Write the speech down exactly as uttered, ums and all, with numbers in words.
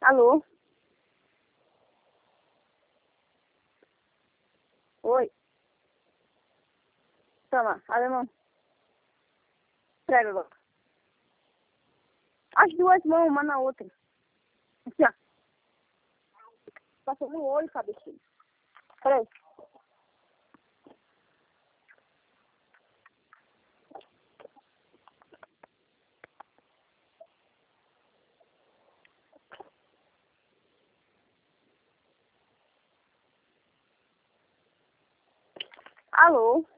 Alô? Oi. Toma, alemão. Prega agora. As duas mãos, uma na outra. Aqui, ó. Passou no olho, cabecinho. Peraí. Alô?